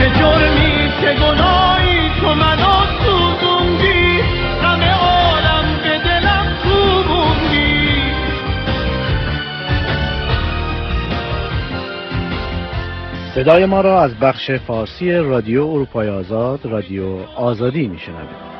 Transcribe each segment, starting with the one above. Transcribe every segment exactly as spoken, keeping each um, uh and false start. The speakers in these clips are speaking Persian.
جرمی چه گناهی تو منو سوزوندی، همه عالم به دلم کوبوندی. صدای ما را از بخش فارسی رادیو اروپای آزاد، رادیو آزادی میشنوید.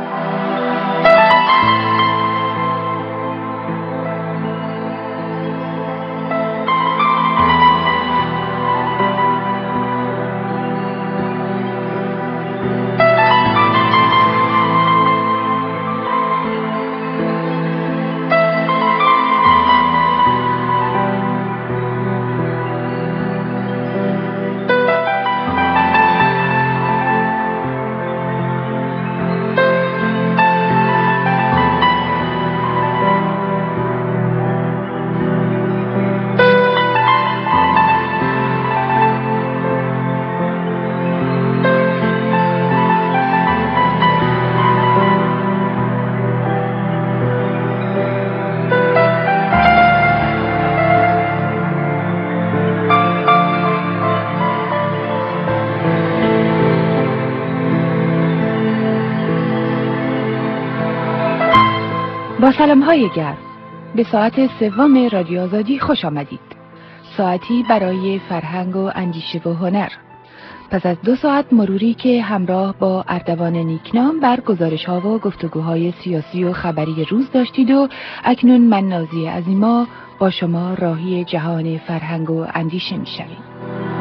با سلام‌های گرم به ساعت سوم رادیو آزادی خوش آمدید. ساعتی برای فرهنگ و اندیشه و هنر. پس از دو ساعت مروری که همراه با اردوان نیکنام بر گزارش‌ها و گفتگوهای سیاسی و خبری روز داشتید و اکنون من نازی عظیما با شما راهی جهان فرهنگ و اندیشه می‌شویم.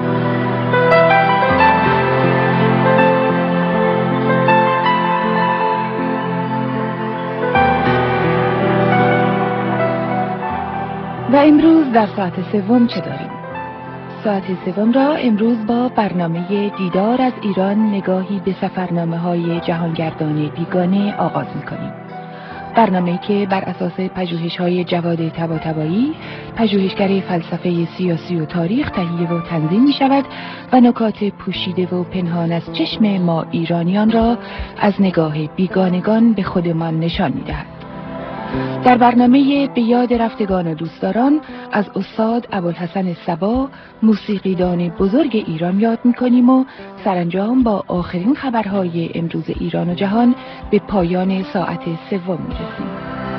و امروز در ساعت سوم چه داریم؟ ساعت سوم را امروز با برنامه دیدار از ایران نگاهی به سفرنامه‌های جهانگردان بیگانه آغاز می‌کنیم. برنامه‌ای که بر اساس پژوهش‌های جواد طباطبایی، پژوهشگر فلسفه سیاسی و تاریخ تهیه و تنظیم می‌شود و نکات پوشیده و پنهان از چشم ما ایرانیان را از نگاه بیگانگان به خودمان نشان می‌دهد. در برنامه به یاد رفتگان و دوستداران از استاد ابوالحسن صبا، موسیقیدان بزرگ ایران یاد می‌کنیم و سرانجام با آخرین خبرهای امروز ایران و جهان به پایان ساعت سوم می‌رسیم.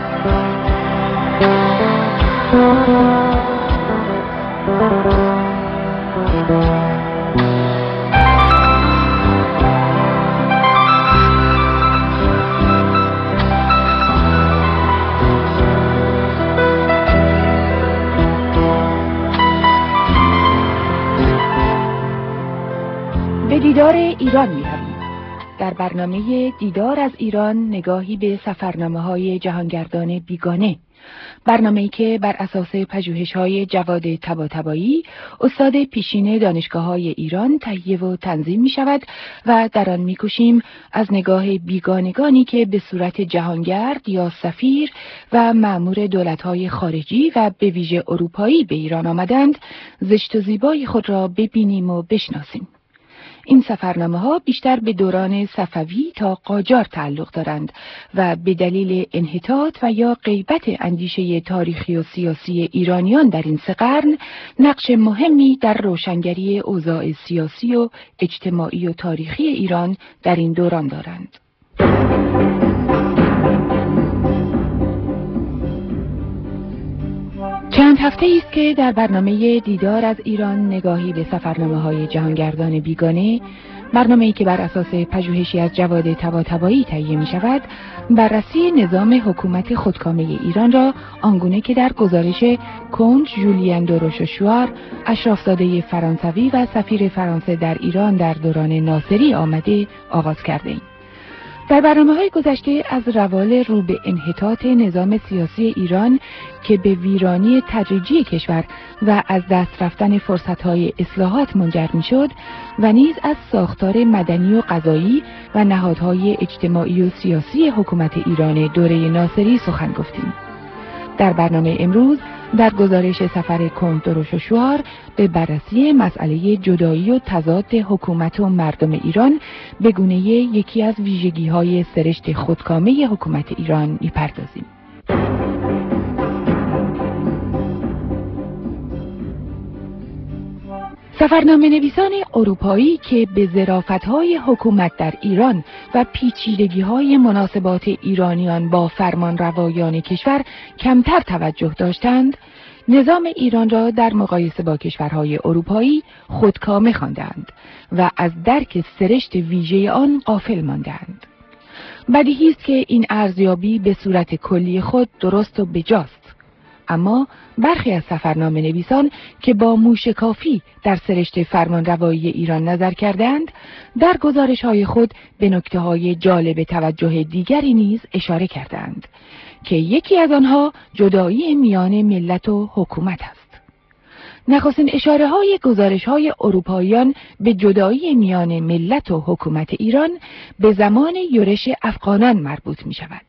به دیدار ایران می‌رویم. در برنامه دیدار از ایران نگاهی به سفرنامه‌های جهانگردان بیگانه، برنامه‌ای که بر اساس پژوهش‌های جواد طباطبایی، استاد پیشین دانشگاه‌های ایران تهیه و تنظیم می‌شود و در آن می‌کوشیم از نگاه بیگانگانی که به صورت جهانگرد یا سفیر و مأمور دولت‌های خارجی و به ویژه اروپایی به ایران آمدند، زشت و زیبای خود را ببینیم و بشناسیم. این سفرنامه‌ها بیشتر به دوران صفوی تا قاجار تعلق دارند و به دلیل انحطاط و یا غیبت اندیشه تاریخی و سیاسی ایرانیان در این سه قرن نقش مهمی در روشنگری اوضاع سیاسی و اجتماعی و تاریخی ایران در این دوران دارند. چند هفته است که در برنامه دیدار از ایران نگاهی به سفرنامه‌های جهانگردان بیگانه، برنامه‌ای که بر اساس پژوهشی از جواد طباطبایی تهیه می‌شود، بررسی نظام حکومت خودکامه ایران را آنگونه که در گزارش کنت ژولین دو روششوار، اشرافزاده فرانسوی و سفیر فرانسه در ایران در دوران ناصری آمده آغاز کرده‌ایم. در برنامه‌های گذشته از روال رو به انحطاط نظام سیاسی ایران که به ویرانی تدریجی کشور و از دست رفتن فرصت‌های اصلاحات منجر می‌شد و نیز از ساختار مدنی و قضایی و نهادهای اجتماعی و سیاسی حکومت ایران دوره ناصری سخن گفتیم. در برنامه امروز در گزارش سفر کنت دو روششوار به بررسی مسئله جدایی و تضاد حکومت و مردم ایران به گونه یکی از ویژگی‌های سرشت خودکامه حکومت ایران می‌پردازیم. سفرنامه نویسان اروپایی که به ظرافت‌های حکومت در ایران و پیچیدگی‌های مناسبات ایرانیان با فرمانروایان کشور کمتر توجه داشتند، نظام ایران را در مقایسه با کشورهای اروپایی خودکامه خواندند و از درک سرشت ویژه آن غافل ماندند. بدیهی است که این ارزیابی به صورت کلی خود درست و بجاست، اما برخی از سفرنامه نویسان که با موشکافی در سرشت فرمانروایی ایران نظر کردند، در گزارش‌های خود به نکته‌های جالب توجه دیگری نیز اشاره کردند که یکی از آنها جدایی میان ملت و حکومت است. نخستین اشاره های گزارش های اروپاییان به جدایی میان ملت و حکومت ایران به زمان یورش افغانان مربوط می شود.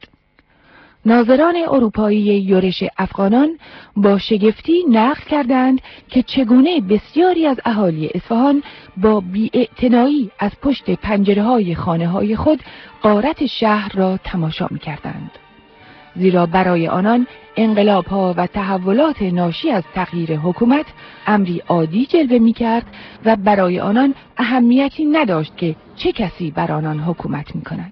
ناظران اروپایی یورش افغانان با شگفتی نقل کردند که چگونه بسیاری از اهالی اصفهان با بی‌اعتنایی از پشت پنجره‌های خانه‌های خود غارت شهر را تماشا می‌کردند. زیرا برای آنان انقلاب‌ها و تحولات ناشی از تغییر حکومت امری عادی جلوه می‌کرد و برای آنان اهمیتی نداشت که چه کسی بر آنان حکومت می‌کند.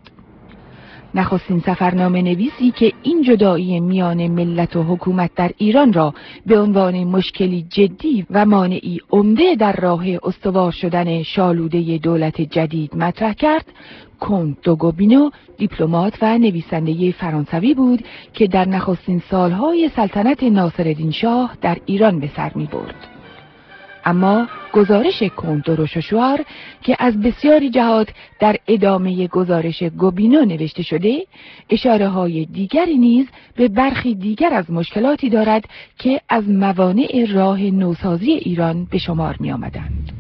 نخستین سفرنامه نویسی که این جدایی میان ملت و حکومت در ایران را به عنوان مشکلی جدی و مانعی عمده در راه استوار شدن شالوده دولت جدید مطرح کرد، کنت دو گوبینو، دیپلمات و نویسنده فرانسوی بود که در نخستین سالهای سلطنت ناصرالدین شاه در ایران به سر می برد. اما گزارش کنت دو روششوار که از بسیاری جهات در ادامه گزارش گوبینو نوشته شده، اشاره های دیگری نیز به برخی دیگر از مشکلاتی دارد که از موانع راه نوسازی ایران به شمار می آمدند.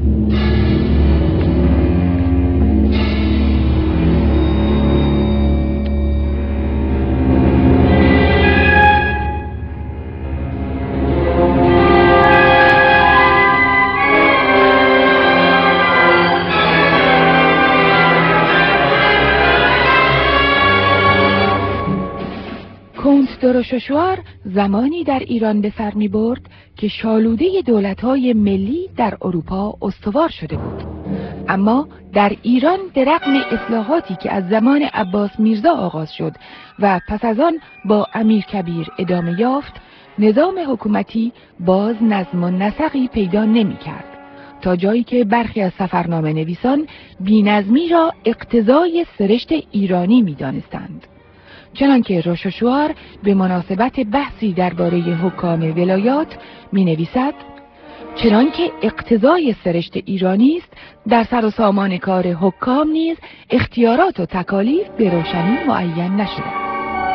کنت دو روششوار زمانی در ایران به سر می برد که شالوده دولت‌های ملی در اروپا استوار شده بود. اما در ایران به رغم اصلاحاتی که از زمان عباس میرزا آغاز شد و پس از آن با امیر کبیر ادامه یافت، نظام حکومتی باز نظم و نسقی پیدا نمی کرد، تا جایی که برخی از سفرنامه نویسان بی‌نظمی را اقتضای سرشت ایرانی می دانستند. چنانکه روششوار به مناسبت بحثی درباره حکام ولایات می نویسد: چنانکه اقتضای سرشت ایرانی است، در سر و سامان کار حکام نیز اختیارات و تکالیف به روشنی معین نشده.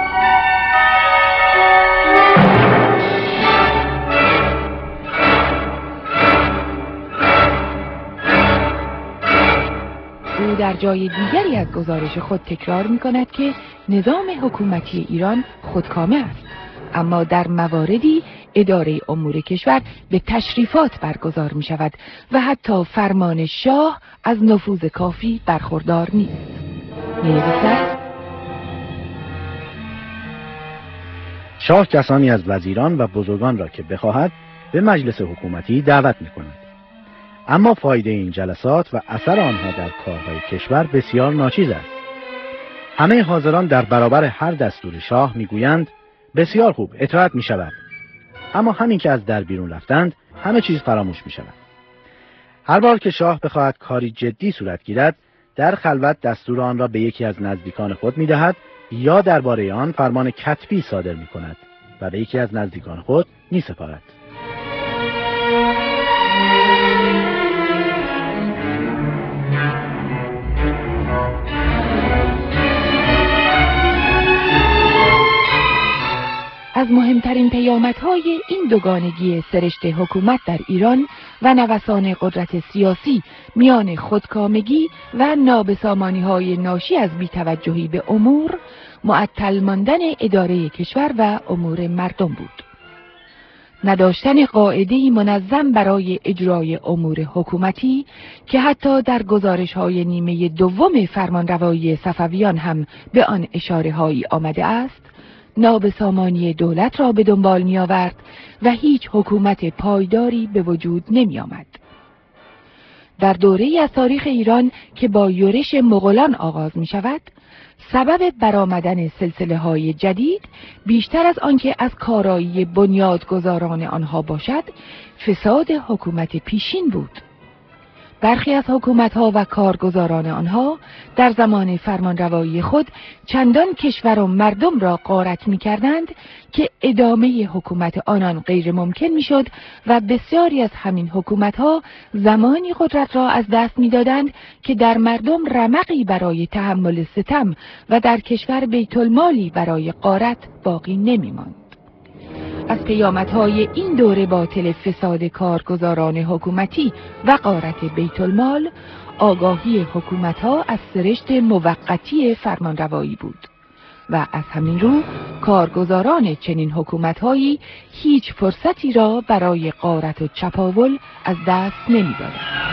او در جای دیگری از گزارش خود تکرار می کند که نظام حکومتی ایران خودکامه است، اما در مواردی اداره امور کشور به تشریفات برگزار می شود و حتی فرمان شاه از نفوذ کافی برخوردار نیست. می نویسد: شاه کسانی از وزیران و بزرگان را که بخواهد به مجلس حکومتی دعوت می کند. اما فایده این جلسات و اثر آنها در کارهای کشور بسیار ناچیز است. همه حاضران در برابر هر دستور شاه میگویند بسیار خوب، اطاعت می شود. اما همین که از در بیرون رفتند همه چیز فراموش می شود. هر بار که شاه بخواهد کاری جدی صورت گیرد، در خلوت دستور آن را به یکی از نزدیکان خود می دهد یا درباره آن فرمان کتبی صادر می کند و به یکی از نزدیکان خود می سپارد. از مهمترین پیامدهای این دوگانگی سرشت حکومت در ایران و نوسان قدرت سیاسی میان خودکامگی و نابسامانی‌های ناشی از بی‌توجهی به امور، معطل ماندن اداره کشور و امور مردم بود. نداشتن قاعده‌ای منظم برای اجرای امور حکومتی که حتی در گزارش‌های نیمه دوم فرمانروایی صفویان هم به آن اشاره‌هایی آمده است، نابسامانی دولت را به دنبال می آورد و هیچ حکومت پایداری به وجود نمی آمد. در دوره‌ای از تاریخ ایران که با یورش مغولان آغاز می شود، سبب برآمدن سلسله‌های جدید بیشتر از آنکه از کارایی بنیادگذاران آنها باشد، فساد حکومت پیشین بود. برخی از حکومت‌ها و کارگزاران آنها در زمان فرمانروایی خود چندان کشور و مردم را غارت می‌کردند که ادامه حکومت آنان غیر ممکن می‌شد و بسیاری از همین حکومت‌ها زمانی قدرت را از دست می‌دادند که در مردم رمقی برای تحمل ستم و در کشور بیت المالی برای غارت باقی نمی‌ماند. از پیامدهای این دوره باطل فساد کارگزاران حکومتی و غارت بیت المال، آگاهی حکومت‌ها از سرشت موقتی فرمانروایی بود و از همین رو کارگزاران چنین حکومت‌هایی هیچ فرصتی را برای غارت و چپاول از دست نمی‌دادند.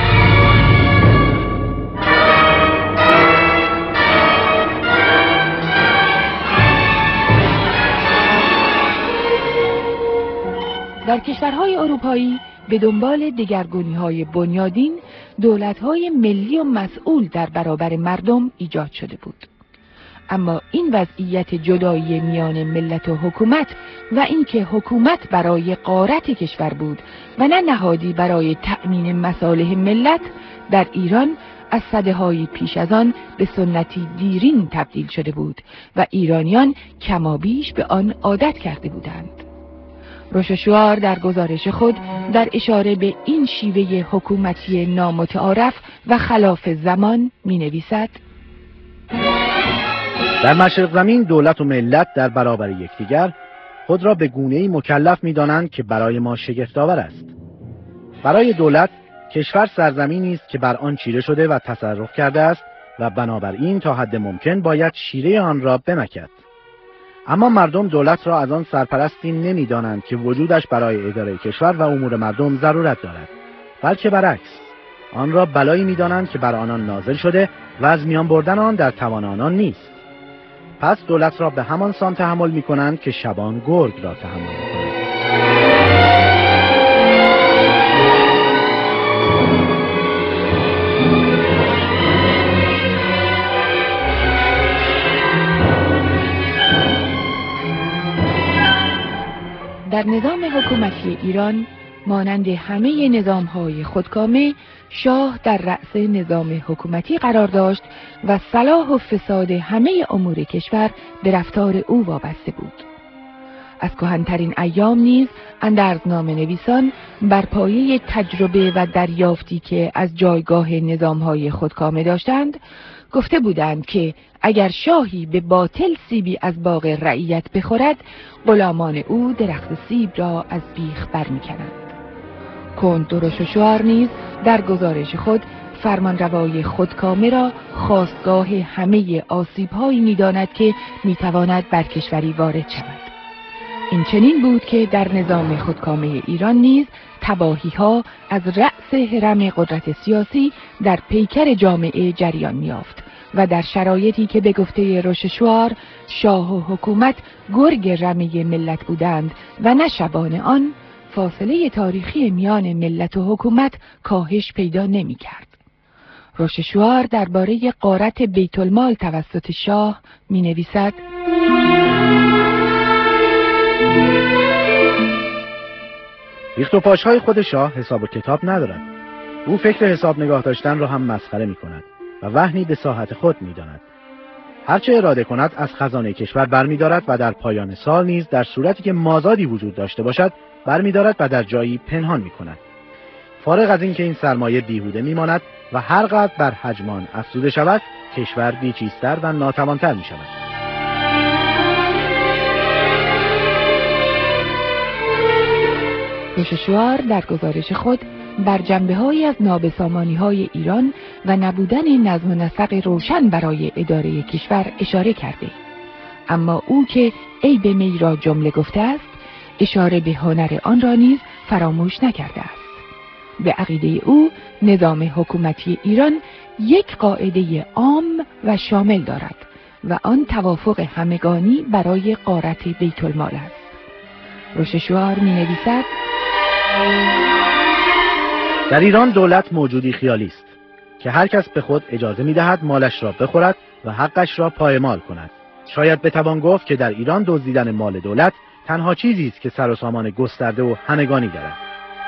در کشورهای اروپایی به دنبال دگرگونی‌های بنیادین، دولت‌های ملی و مسئول در برابر مردم ایجاد شده بود. اما این وضعیت جدایی میان ملت و حکومت و اینکه حکومت برای غارت کشور بود و نه نهادی برای تأمین مصالح ملت، در ایران از سده‌های پیش از آن به سنتی دیرین تبدیل شده بود و ایرانیان کمابیش به آن عادت کرده بودند. روششوار در گزارش خود در اشاره به این شیوه حکومتی نامتعارف و خلاف زمان می نویسد: در مشرق زمین دولت و ملت در برابر یکدیگر خود را به گونه‌ای مکلف می دانند که برای ما شگفت‌آور است. برای دولت کشور سرزمینی است که بر آن چیره شده و تصرف کرده است و بنابراین تا حد ممکن باید شیره آن را بمکد. اما مردم دولت را از آن سرپرستی نمی دانند که وجودش برای اداره کشور و امور مردم ضرورت دارد، بلکه برعکس آن را بلایی می دانند که بر آنان نازل شده و از میان بردن آن در توان آنان نیست. پس دولت را به همان سان تحمل می کنند که شبان گرگ را تحمل می کنند. در نظام حکومتی ایران مانند همه نظام‌های خودکامه، شاه در رأس نظام حکومتی قرار داشت و صلاح و فساد همه امور کشور به رفتار او وابسته بود. از کهن‌ترین ایام نیز اندرزنامه نویسان بر پایه تجربه و دریافتی که از جایگاه نظام‌های خودکامه داشتند، گفته بودند که اگر شاهی به باطل سیبی از باغ رعیت بخورد، غلامان او درخت سیب را از بیخ برمی‌کنند. کند روششوار نیز در گزارش خود فرمانروای خودکامه را خاستگاه همه آسیب‌هایی می‌داند که می‌تواند بر کشوری وارد شود. این چنین بود که در نظام خودکامه ایران نیز تباهی‌ها از رأس هرم قدرت سیاسی در پیکر جامعه جریان می‌یافت و در شرایطی که به گفته روششوار شاه و حکومت گرگ رمه ملت بودند و نه شبان آن، فاصله تاریخی میان ملت و حکومت کاهش پیدا نمی‌کرد. روششوار درباره غارت بیت المال توسط شاه می‌نویسد: ریخت و پاشهای خود شاه حساب و کتاب ندارد. او فکر حساب نگاه داشتن را هم مسخره می کند و وهنی به ساحت خود می داند. هرچه اراده کند از خزانه کشور برمی دارد و در پایان سال نیز در صورتی که مازادی وجود داشته باشد برمی دارد و در جایی پنهان می کند. فارغ از اینکه این سرمایه بیهوده می ماند و هر قدر بر حجمان افزوده شود، کشور بیچیزتر و ناتوانتر می شود. روششوار در گزارش خود بر جنبه‌هایی از نابسامانی‌های ایران و نبودن نظم و نسق روشن برای اداره کشور اشاره کرده، اما او که عیب می را جمله گفته است، اشاره به هنر آن را نیز فراموش نکرده است. به عقیده او نظام حکومتی ایران یک قاعده عام و شامل دارد و آن توافق همگانی برای غارت بیت المال است. روششوار می نویسد: در ایران دولت موجودی خیالی است که هر کس به خود اجازه می‌دهد مالش را بخورد و حقش را پایمال کند. شاید بتوان گفت که در ایران دزدیدن مال دولت تنها چیزی است که سر و سامان گسترده و همگانی دارد.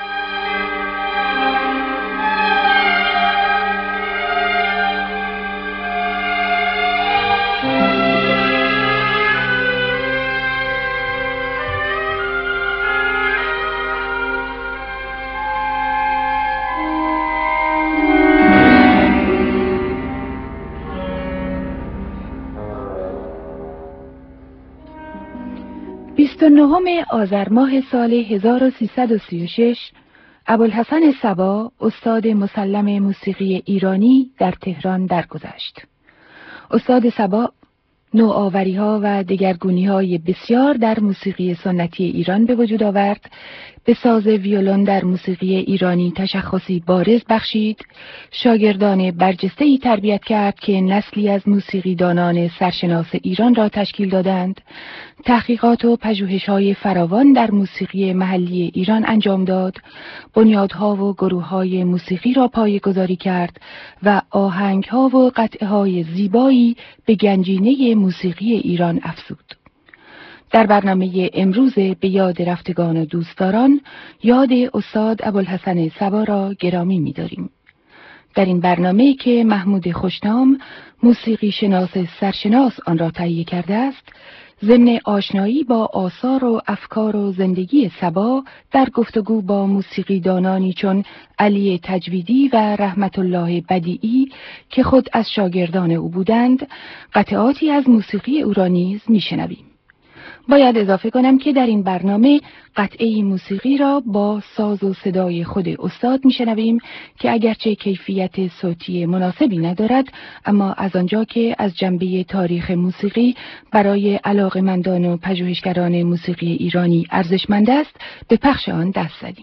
بیست و نهم آذر ماه سال هزار و سیصد و سی و شش ابوالحسن صبا استاد مسلم موسیقی ایرانی در تهران درگذشت. استاد صبا نوآوری‌ها و دگرگونی‌های بسیار در موسیقی سنتی ایران به وجود آورد، به ساز ویولون در موسیقی ایرانی تشخصی بارز بخشید، شاگردان برجسته‌ای تربیت کرد که نسلی از موسیقیدانان سرشناس ایران را تشکیل دادند، تحقیقات و پژوهش‌های فراوان در موسیقی محلی ایران انجام داد، بنیادها و گروه‌های موسیقی را پایه‌گذاری کرد و آهنگ‌ها و قطعه‌های زیبایی به گنجینه موسیقی ایران افزود. در برنامه امروز به یاد رفتگان و دوستداران یاد استاد ابوالحسن صبا را گرامی می‌داریم. در این برنامه که محمود خوشنام موسیقی شناس سرشناس آن را تهیه کرده است، ضمن آشنایی با آثار و افکار و زندگی صبا در گفتگو با موسیقیدانانی چون علی تجویدی و رحمت الله بدیعی که خود از شاگردان او بودند، قطعاتی از موسیقی او را نیز میشنویم. باید اضافه کنم که در این برنامه قطعه موسیقی را با ساز و صدای خود استاد میشنویم که اگرچه کیفیت صوتی مناسبی ندارد، اما از آنجا که از جنبه تاریخ موسیقی برای علاقه‌مندان و پژوهشگران موسیقی ایرانی ارزشمند است، به پخش آن دست زدیم.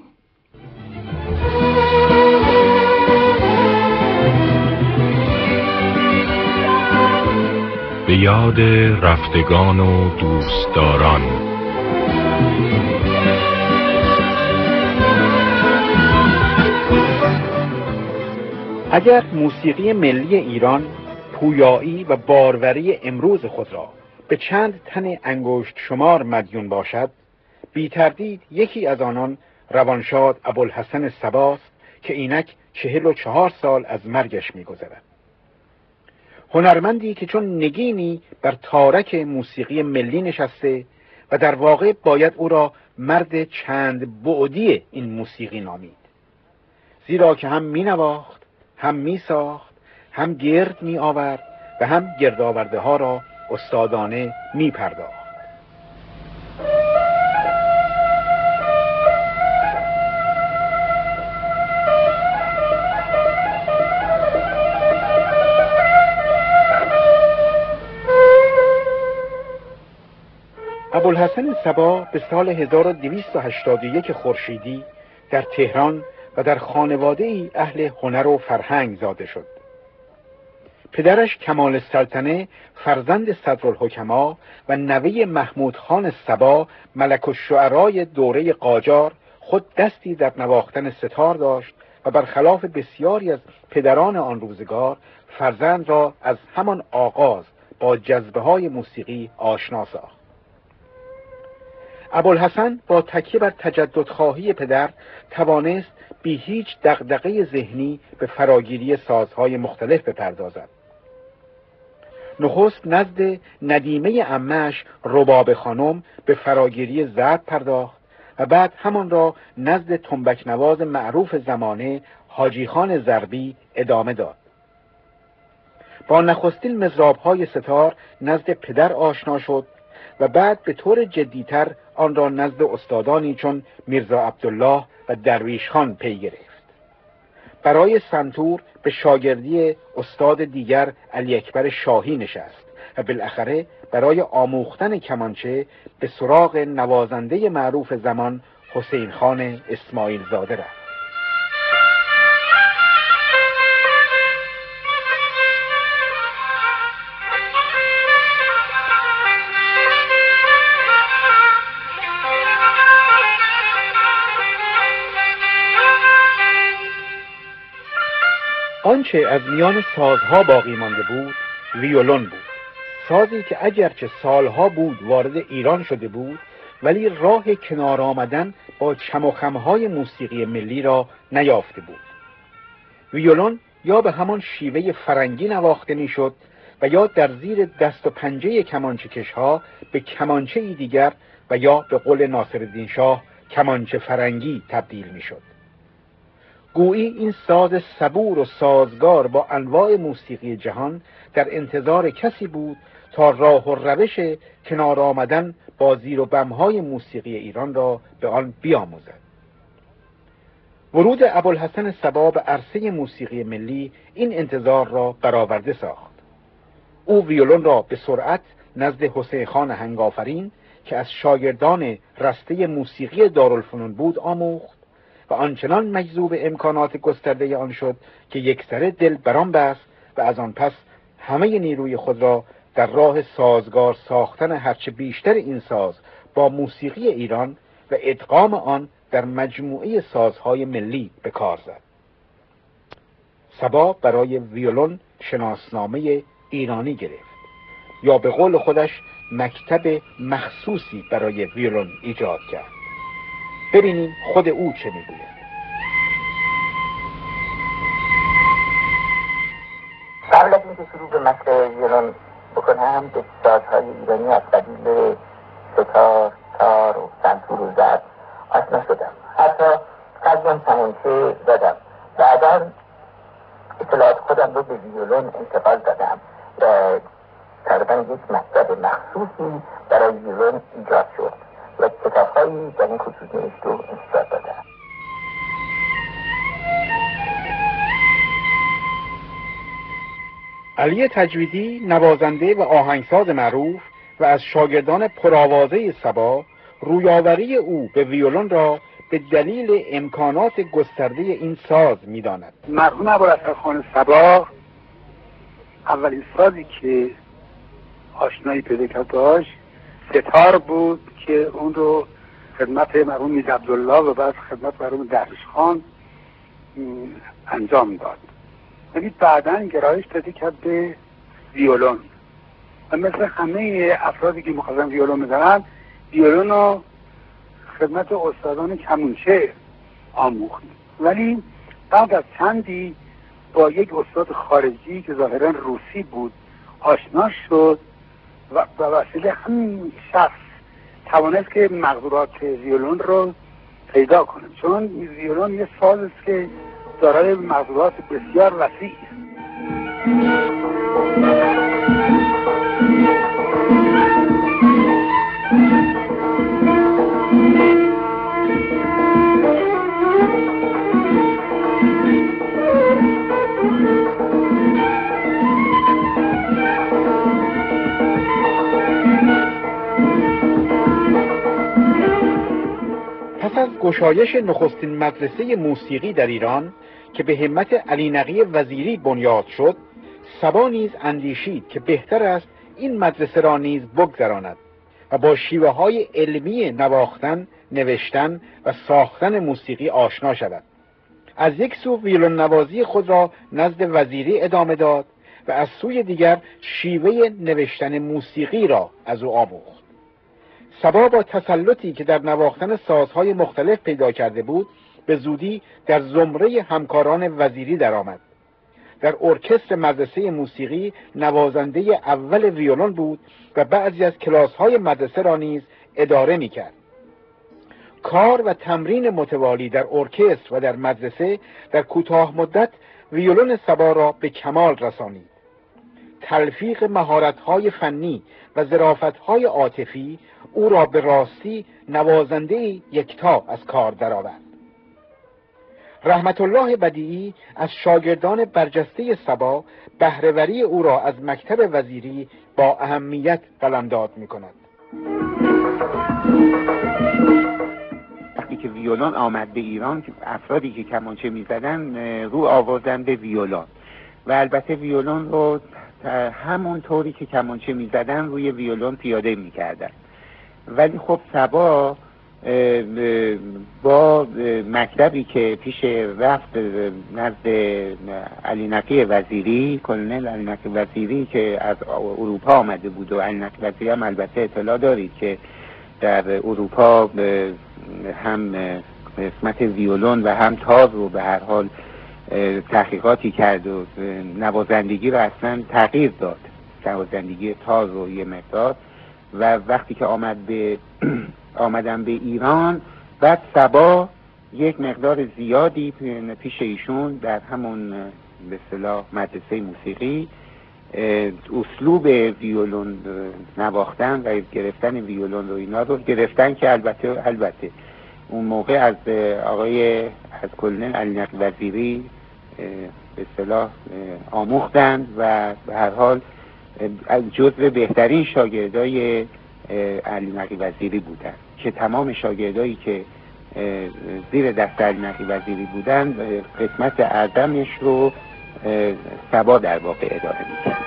به یاد رفتگان و دوستداران. اگر موسیقی ملی ایران پویایی و باروری امروز خود را به چند تن انگشت شمار مدیون باشد، بی تردید یکی از آنان روانشاد ابوالحسن صباست که اینک چهل و چهار سال از مرگش می‌گذرد. هنرمندی که چون نگینی بر تارک موسیقی ملی نشسته و در واقع باید او را مرد چند بعدی این موسیقی نامید، زیرا که هم می نواخت، هم می ساخت، هم گرد می آورد و هم گردآورده ها را استادانه می پرداخت. ابوالحسن صبا به سال هزار و دویست و هشتاد و یک خورشیدی در تهران و در خانواده‌ای اهل هنر و فرهنگ زاده شد. پدرش کمال السلطنه فرزند صدرالحکما و نوه محمود خان صبا ملک الشعرای دوره قاجار خود دستی در نواختن ستار داشت و برخلاف بسیاری از پدران آن روزگار فرزند را از همان آغاز با جذبه‌های موسیقی آشنا ساخت. ابوالحسن با تکیه بر تجددخواهی پدر توانست بی هیچ دغدغه ذهنی به فراگیری سازهای مختلف بپردازد. نخست نزد ندیمه عمه‌اش رباب خانم به فراگیری ضرب پرداخت و بعد همان را نزد تنبک نواز معروف زمانه حاجی خان ضربی ادامه داد. با نخستین مضراب‌های ستار نزد پدر آشنا شد و بعد به طور جدیتر آن را نزد استادانی چون میرزا عبدالله و درویش خان پی گرفت. برای سنتور به شاگردی استاد دیگر علی اکبر شاهی نشست و بالاخره برای آموختن کمانچه به سراغ نوازنده معروف زمان حسین خان اسماعیل زاده رفت. آنچه از میان سازها باقی مانده بود ویولون بود، سازی که اگرچه سالها بود وارد ایران شده بود ولی راه کنار آمدن با چم و خمهای موسیقی ملی را نیافته بود. ویولون یا به همان شیوه فرنگی نواخته میشد و یا در زیر دست و پنجه کمانچه‌کش‌ها به کمانچه‌ای دیگر و یا به قول ناصرالدین شاه کمانچه فرنگی تبدیل میشد. گویی این ساز صبور و سازگار با انواع موسیقی جهان در انتظار کسی بود تا راه و روش کنار آمدن با زیر و بمهای موسیقی ایران را به آن بیاموزد. ورود ابوالحسن صبا به عرصه موسیقی ملی این انتظار را برآورده ساخت. او ویولون را به سرعت نزد حسین خان هنگافرین که از شاگردان رسته موسیقی دارالفنون بود آموخت و آنچنان مجذوب امکانات گسترده آن شد که یکسره دل بران بست و از آن پس همه نیروی خود را در راه سازگار ساختن هرچه بیشتر این ساز با موسیقی ایران و ادغام آن در مجموعه سازهای ملی به کار زد. صبا برای ویولون شناسنامه ایرانی گرفت، یا به قول خودش مکتب مخصوصی برای ویولون ایجاد کرد. ببینیم خود او چه میگوید. قبل از اینکه شروع به مکتب ویولون بکنم به سازهای ایرانی از قبیل ستار، تار و سنتور و زرد آشنا شدم. حتی قبلا کمانچه زدم. بعدا اطلاعات خودم رو به ویولون انتقال دادم و تقریبا یک مکتب مخصوصی برای ویولون ایجاد شد و کتاب‌هایی در این خصوص نوشت و انتشار دادم. علی تجویدی نوازنده و آهنگساز معروف و از شاگردان پرآوازه صبا، رویاوری او به ویولون را به دلیل امکانات گسترده این ساز می‌داند. مرحوم ابوالحسن خان صبا اولین سازی که آشنایی پیدا کرد داشت ستار بود که اون رو خدمت مرحوم میرزا عبدالله و بعد خدمت مرحوم درویش خان انجام داد. ولی بعداً گرایش پیدا کرد به ویولون و مثل همه افرادی که می‌خواستن ویولون بزنن ویولون رو خدمت استادان کمونچه آموخت. ولی بعد از چندی با یک استاد خارجی که ظاهراً روسی بود آشنا شد و به وسیله همین شخص توانست که مقدورات ویولون رو پیدا کنه، چون ویولون یه ساز است که دارای مقدورات بسیار وسیع است. پس از گشایش نخستین مدرسه موسیقی در ایران که به همت علی نقی وزیری بنیاد شد، صبا نیز اندیشید که بهتر است این مدرسه را نیز بگذراند و با شیوه های علمی نواختن، نوشتن و ساختن موسیقی آشنا شود. از یک سو ویولون نوازی خود را نزد وزیری ادامه داد و از سوی دیگر شیوه نوشتن موسیقی را از او آموخت. صبا با تسلطی که در نواختن سازهای مختلف پیدا کرده بود به زودی در زمره همکاران وزیری درآمد. در ارکستر مدرسه موسیقی نوازنده اول ویولون بود و بعضی از کلاس‌های مدرسه را نیز اداره می‌کرد. کار و تمرین متوالی در ارکستر و در مدرسه در کوتاه مدت ویولون صبا را به کمال رسانید. تلفیق مهارت‌های فنی و ظرافت‌های عاطفی او را به راستی نوازنده یکتا از کار درآورد. رحمت الله بدیعی از شاگردان برجسته صبا بهره‌وری او را از مکتب وزیری با اهمیت قلمداد می‌کند. وقتی که ویولون آمد به ایران، افرادی که کمانچه می‌زدن رو آوردن به ویولون و البته ویولون رو همون طوری که کمانچه می‌زدن روی ویولون پیاده می‌کردن. ولی خب صبا با مکتبی که پیش رفت نزد علی نقی وزیری، کلنل علی نقی وزیری که از اروپا آمده بود و علی نقی وزیری هم البته اطلاع دارید که در اروپا هم قسمت ویولون و هم تاز رو به هر حال تحقیقاتی کرد و نوازندگی رو اصلا تغییر داد، نوازندگی تاز رو یه مقدار. و وقتی که آمد به آمدن به ایران، بعد صبا یک مقدار زیادی پیش ایشون در همون به اصطلاح مدرسه موسیقی اسلوب ویولون نواختن و گرفتن ویولون رو اینا رو گرفتن که البته البته اون موقع از آقای از کلنل علی نقی وزیری به اصطلاح آموختن و به هر حال جزو بهترین شاگردای علی نقی وزیری بودن که تمام شاگردایی که زیر دست علی نقی وزیری بودن قسمت اعظمش رو صبا در واقع اداره می‌کرد.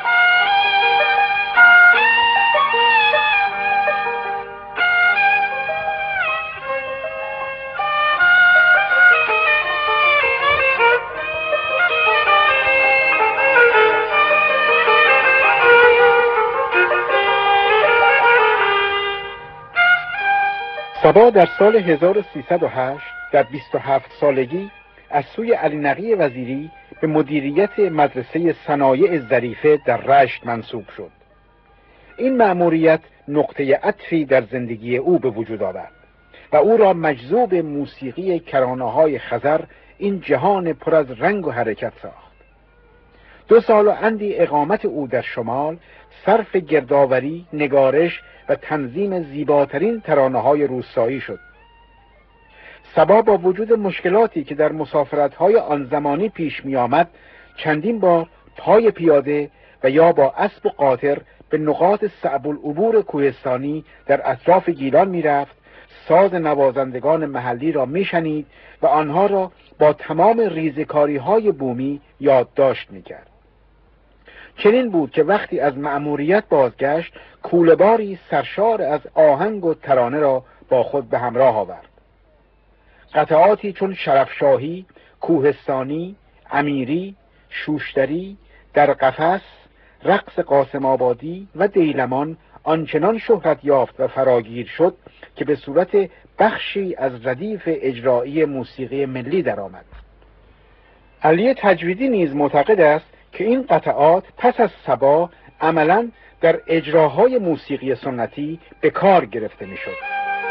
صبا در سال هزار و سیصد و هشت در بیست و هفت سالگی از سوی علی نقی وزیری به مدیریت مدرسه صنایع ظریفه در رشت منصوب شد. این مأموریت نقطه عطفی در زندگی او به وجود آورد و او را مجذوب موسیقی کرانه‌های خزر، این جهان پر از رنگ و حرکت ساخت. دو سال و اندی اقامت او در شمال صرف گردآوری، نگارش و تنظیم زیباترین ترانه‌های روستایی شد. صبا با وجود مشکلاتی که در مسافرت‌های آن زمانی پیش می آمد، چندین بار پای پیاده و یا با اسب و قاطر به نقاط صعب العبور کوهستانی در اطراف گیلان می رفت، ساز نوازندگان محلی را می شنید و آنها را با تمام ریزکاری‌های بومی یادداشت می کرد. چنین بود که وقتی از مأموریت بازگشت، کوله‌باری سرشار از آهنگ و ترانه را با خود به همراه آورد. قطعاتی چون شرفشاهی، کوهستانی، امیری، شوشتری، در قفس، رقص قاسم آبادی و دیلمان آنچنان شهرت یافت و فراگیر شد که به صورت بخشی از ردیف اجرایی موسیقی ملی درآمد. علی تجویدی نیز معتقد است که این قطعات پس از صبا عملاً در اجراهای موسیقی سنتی به کار گرفته می شد.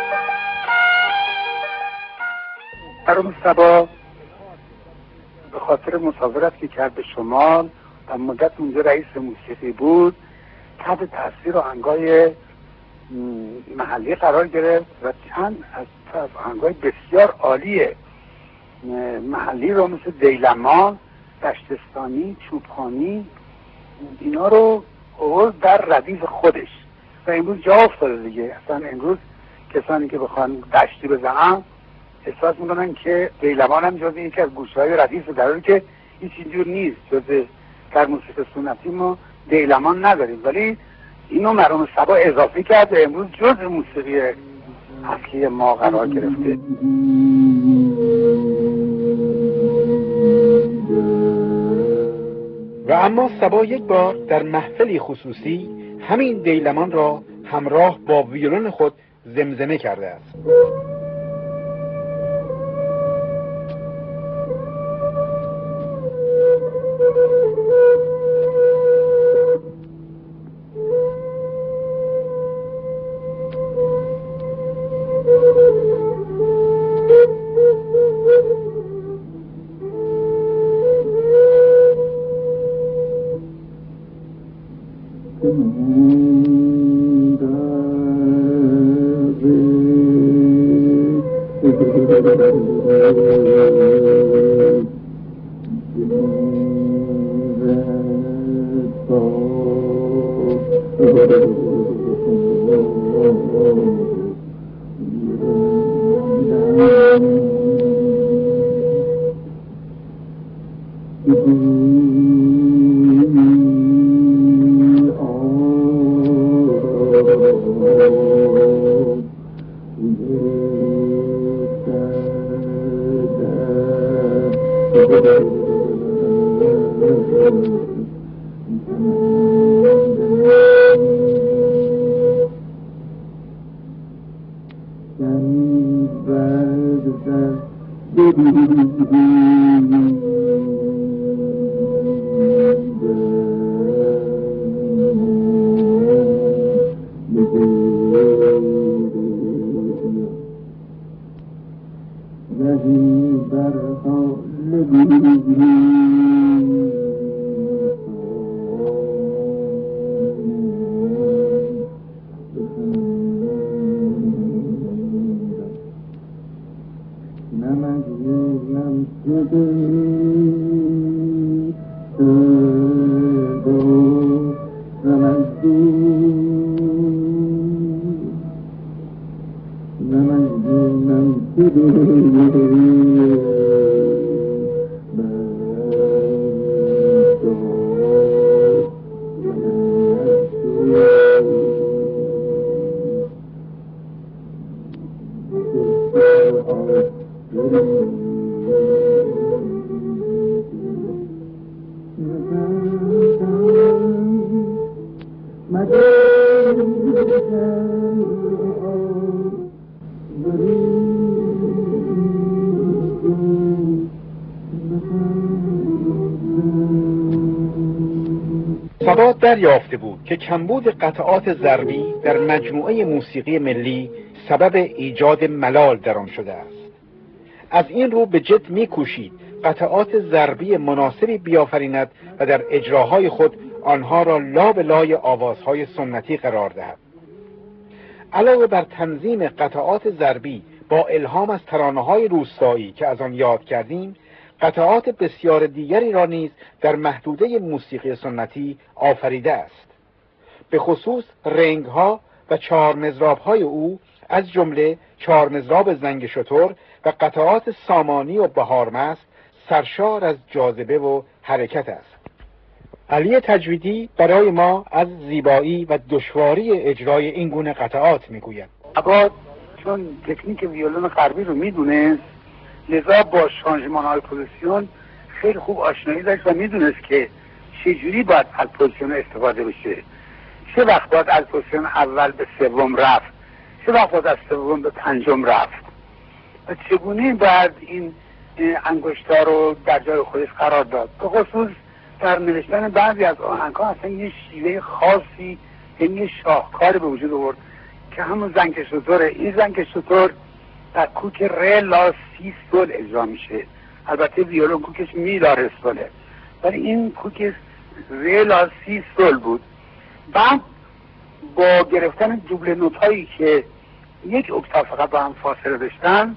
مرحوم صبا به خاطر مسافرت که کرد به شمال و مدت اونجا رئیس موسیقی بود، تحت تاثیر آهنگای محلی قرار گرفت و چند از آهنگای بسیار عالی محلی رو مثل دیلمان، دشتستانی، چوبخانی، اینا رو آورد در ردیف خودش و امروز جا افتاده دیگه. اصلا امروز کسانی که بخوان دشتی بزنن احساس میکنن که دیلمان هم جز یکی از گوشه‌های ردیف، در حالی که هیچ اینجور نیست. جز در موسیقی سنتی ما دیلمان نداریم، ولی اینو مرحوم صبا اضافه کرد و امروز جز موسیقی اصلی ما قرار گرفته. و اما صبا یک بار در محفلی خصوصی همین دیلمان را همراه با ویولون خود زمزمه کرده است. Oh سادات دریافته بود که کمبود قطعات ضربی در مجموعه موسیقی ملی سبب ایجاد ملال در آن شده است. از این رو به جد می‌کوشید قطعات ضربی مناسبی بیافریند و در اجراهای خود آنها را لا به لای آوازهای سنتی قرار دهد. علاوه بر تنظیم قطعات ضربی با الهام از ترانه‌های روستایی که از آن یاد کردیم، قطعات بسیار دیگری را نیز در محدوده موسیقی سنتی آفریده است. به خصوص رنگ‌ها و چهار مضراب‌های او از جمله چهار مضراب زنگ شتر و قطعات سامانی و بهارمست سرشار از جاذبه و حرکت است. علی تجویدی برای ما از زیبایی و دشواری اجرای این گونه قطعات میگوید. عباد چون تکنیک ویولون غربی رو میدونست، لذا با شانژمان‌های پوزیسیون خیلی خوب آشنایی داشت و میدونست که چجوری باید از پوزیسیون استفاده بشه. چه وقت باید از پوزیسیون اول به سوم رفت، چه وقت باید از سوم به پنجم رفت و چگونه باید این انگشت‌ها رو در جای خودش قرار داد. به خصوص در نوشتن بعضی از آهنگ‌ها اصلا یه شیوه خاصی، یعنی یه شاهکار به وجود آورد که همون زنگ شتره. این زنگ شتر در کوک ر لا سی سول اجرا میشه. البته ویولون کوکش می لا ر سوله، ولی این کوک ر لا سی سول بود. بعد با گرفتن دوبله نوت‌هایی که یک اکتاف فقط با هم فاصله داشتن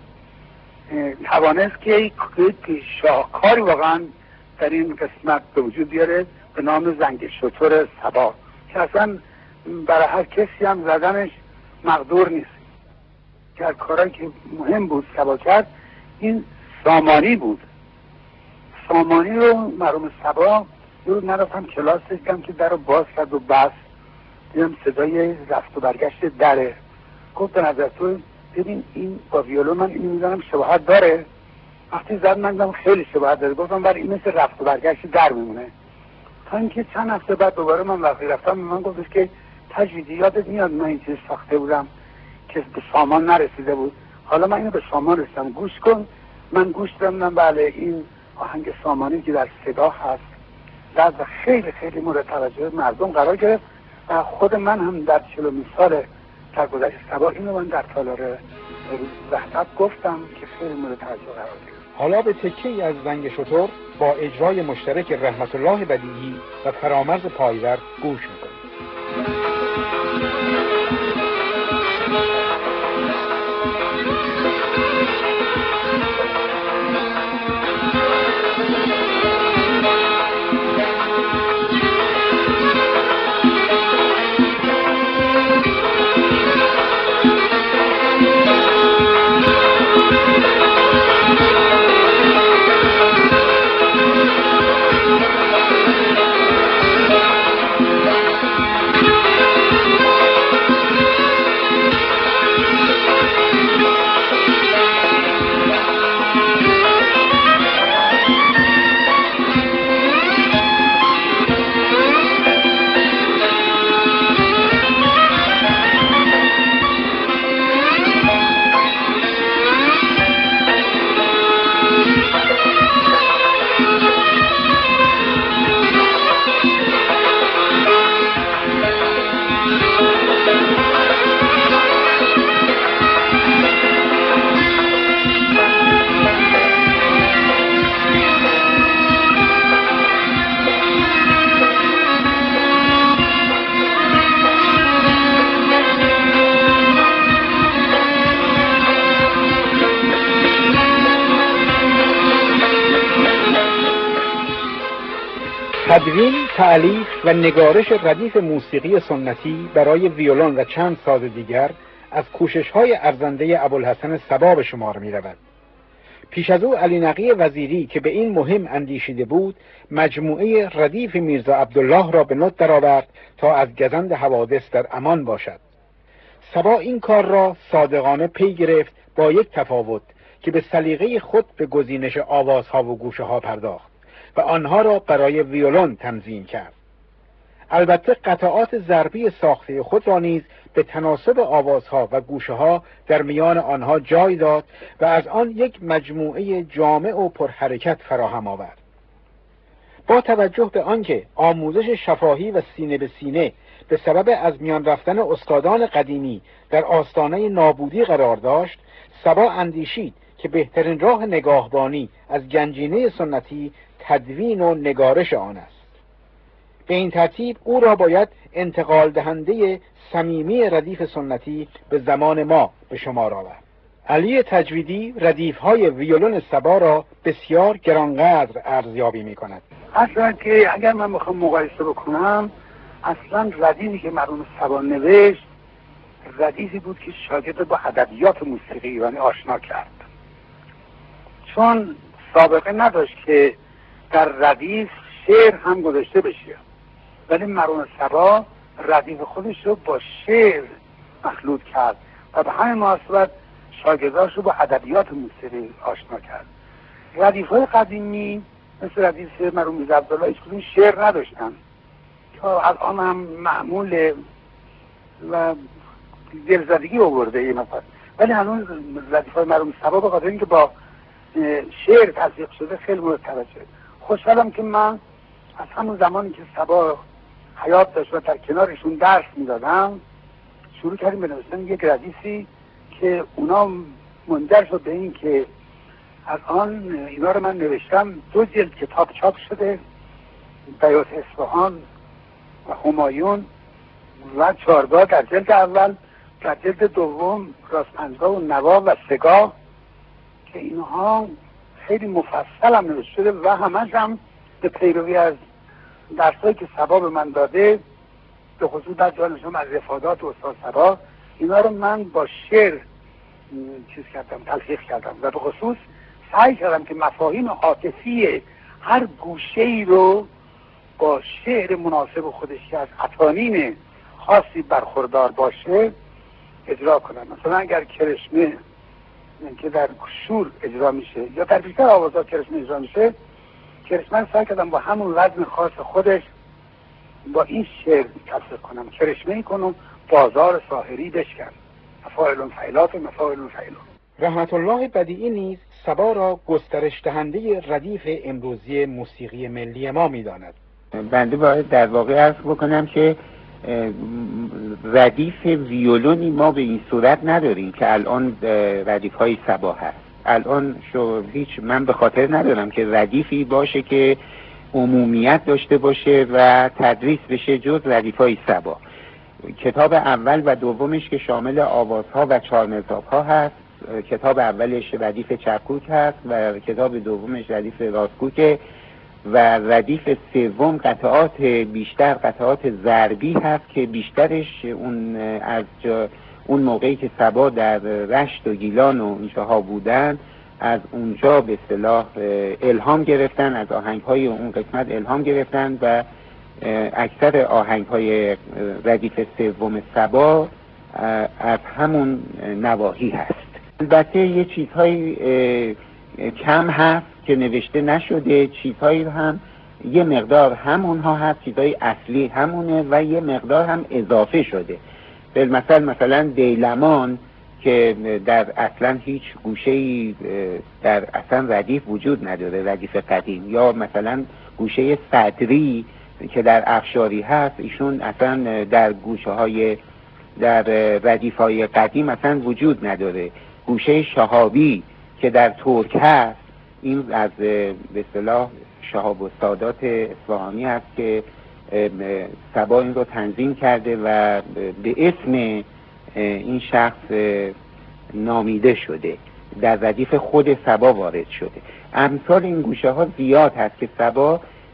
توانست که یک شاهکاری واقعا در این قسمت به وجود بیاره به نام زنگ شتر صبا که اصلا برای هر کسی هم زدنش مقدور نیست. که کارهایی که مهم بود صبا کرد این سامانی بود. سامانی رو مرحوم صبا رو نرفتم کلاس دیدم که در رو باز کرد و بس دیدم صدای رفت و برگشت دره. گفت به نظر تو ببین این با ویولون من اینو میدونم شباهت داره. وقتی زد من دیدم خیلی شباهت داره. گفتم برای این مثل رفت و برگشت در میمونه. تا اینکه چند هفته بعد دوباره من وقتی رفتم من گفتش که تجویدی یادت میاد من این چیز ساخته بودم که به سامان نرسیده بود، حالا من اینو به سامان رسیدم، گوش کن. من گوش دادم، بله این آهنگ سامانی که در صدا هست در خیلی خیلی مورد توجه مردم قرار گرفت و خود من هم در چهلمین سال سرگذشت صبا اینو من در تالار وحدت گفتم که خیلی مورد توجه قرار گرفت. حالا به تکه‌ای از زنگ شتر با اجرای مشترک رحمت الله بدیعی و فرامرز پایور گوش میکنیم. تدوین، تألیف و نگارش ردیف موسیقی سنتی برای ویولون و چند ساز دیگر از کوشش‌های ارزنده ابوالحسن صبا به شمار می‌رود. پیش از او علی نقی وزیری که به این مهم اندیشیده بود، مجموعه ردیف میرزا عبدالله را به نوت درآورد تا از گزند حوادث در امان باشد. صبا این کار را صادقانه پی گرفت، با یک تفاوت که به سلیقه خود به گزینش آوازها و گوشه‌ها پرداخت و آنها را برای ویولون تنظیم کرد. البته قطعات ضربی ساخته خود را نیز به تناسب آوازها و گوشه‌ها در میان آنها جای داد و از آن یک مجموعه جامع و پرحرکت فراهم آورد. با توجه به آنکه آموزش شفاهی و سینه به سینه به سبب از میان رفتن استادان قدیمی در آستانه نابودی قرار داشت، صبا اندیشید که بهترین راه نگاهبانی از گنجینه سنتی تدوین و نگارش آن است. به این ترتیب او را باید انتقال دهنده صمیمی ردیف سنتی به زمان ما به شمار آورد. علی تجویدی ردیف‌های ویولون صبا را بسیار گرانقدر ارزیابی می‌کند. اصلا که اگر من بخوام مقایسه بکنم، اصلا ردیفی که مرحوم صبا نوشت ردیفی بود که شاگرد با ادبیات موسیقی ایرانی آشنا کرد، چون سابقه نداشت که در ردیف شعر هم گذاشته بشه، ولی مرحوم صبا ردیف خودش رو با شعر مخلوط کرد و به همین مناسبت شاگرداش رو با ادبیات موسیقی آشنا کرد. ردیف های قدیمی مثل ردیف مرحوم میرزا عبدالله هیچ کدوم شعر نداشتن که الان هم معمول و دلزدگی آورده این مثلا، ولی هنوز ردیف های مرحوم صبا به خاطر اینکه با شعر تلفیق شده خیلی مورد توجه. خوشحالم که من از همون زمانی که صبا حیات داشت و در کنارشون درس میدادم شروع کردیم به نوشتن یک ردیفی که اونا منجر شد به این که از آن اینا رو من نوشتم، دو جلد کتاب چاپ شده، بیات اصفهان و همایون و چارگاه در جلد اول، در جلد دوم راستپنجگاه و نوا و سگاه که اینها خیلی مفصل هم نوشته شده و همش هم به پیروی از درسایی که صبا به من داده، به خصوص در جانشم از افادات استاد صبا، اینا رو من با شعر چیز کردم، تلفیق کردم و به خصوص سعی کردم که مفاهیم عاطفی هر گوشه‌ای رو با شعر مناسب خودش که از اطانین خاصی برخوردار باشه اجرا کنم. مثلا اگر کرشمه که در شور اجرا میشه یا در بیشتر آوازات کرشمه اجرا میشه، کرشمه سعی کردم با همون وزن خاص خودش با این شعر تلفیق کنم. کرشمه کنم بازار ساحری بشکن، مفاعلون فعلات و مفاعلون فعلون. رحمت الله بدیعی نیز صبا را گسترش دهنده ردیف امروزی موسیقی ملی ما می‌داند. بنده باید در واقع عرض بکنم که ردیف ویولونی ما به این صورت نداریم که الان ردیف های صبا هست. الان شو هیچ من به خاطر ندارم که ردیفی باشه که عمومیت داشته باشه و تدریس بشه جز ردیف های صبا. کتاب اول و دومش که شامل آوازها و چهارمزداب‌ها هست، کتاب اولش ردیف چپکوک هست و کتاب دومش ردیف راستکوکه و ردیف سوم قطعات بیشتر قطعات ضربی هست که بیشترش اون از جا اون موقعی که صبا در رشت و گیلان و اینجاها بودن از اونجا به اصطلاح الهام گرفتن، از آهنگ‌های اون قسمت الهام گرفتن و اکثر آهنگ‌های ردیف سوم صبا از همون نواحی هست. البته یه چیزهای کم هست که نوشته نشده، چیزهایی هم یه مقدار همونها هست، چیزهای اصلی همونه و یه مقدار هم اضافه شده. بالمثل مثلا دیلمان که در اصلا هیچ گوشه‌ای در اصلا ردیف وجود نداره، ردیف قدیم، یا مثلا گوشه صدری که در افشاری هست، ایشون اصلا در گوشه های در ردیف های قدیم اصلا وجود نداره. گوشه شهابی که در ترک هست، این از به اصطلاح شهاب السادات اصفهانی هست که صبا این رو تنظیم کرده و به اسم این شخص نامیده شده، در ردیف خود صبا وارد شده. امثال این گوشه ها زیاد هست که صبا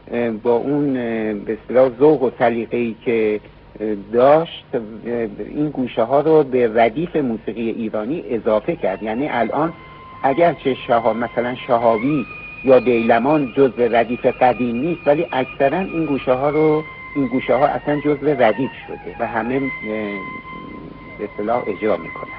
با اون به اصطلاح ذوق و سلیقه‌ای که داشت این گوشه ها رو به ردیف موسیقی ایرانی اضافه کرد. یعنی الان اگرچه شها مثلا شهابی یا دیلمان جزء ردیف قدیم نیست، ولی اکثرا این گوشه ها رو این گوشه ها اصلا جزء ردیف شده و همه به اصطلاح اجرا میکنن.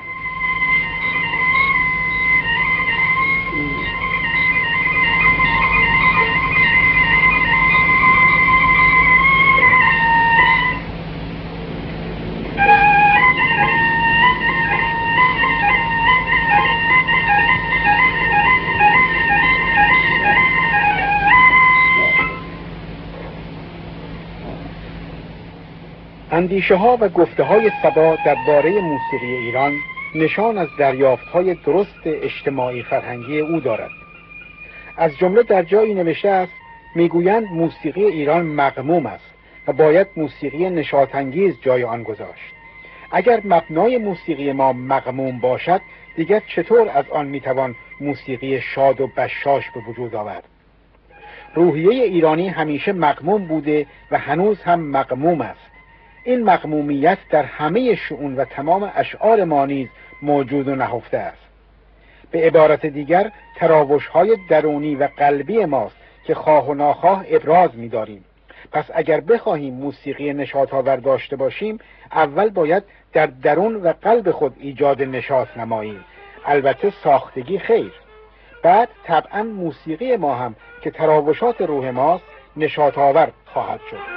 اندیشه ها و گفته های صبا درباره موسیقی ایران نشان از دریافت های درست اجتماعی فرهنگی او دارد. از جمله در جایی نوشته است میگویند موسیقی ایران مغموم است و باید موسیقی نشاط‌انگیز جای آن گذاشت. اگر مبنای موسیقی ما مغموم باشد دیگر چطور از آن میتوان موسیقی شاد و بشاش به وجود آورد؟ روحیه ایرانی همیشه مغموم بوده و هنوز هم مغموم است. این مغمومیت در همه شؤون و تمام اشعار ما نیز موجود و نهفته است. به عبارت دیگر تراوش‌های درونی و قلبی ماست که خواه و ناخواه ابراز می‌داریم. پس اگر بخواهیم موسیقی نشاط‌آور داشته باشیم اول باید در درون و قلب خود ایجاد نشاط نماییم. البته ساختگی خیر. بعد طبعا موسیقی ما هم که تراوشات روح ماست نشاط‌آور خواهد شد.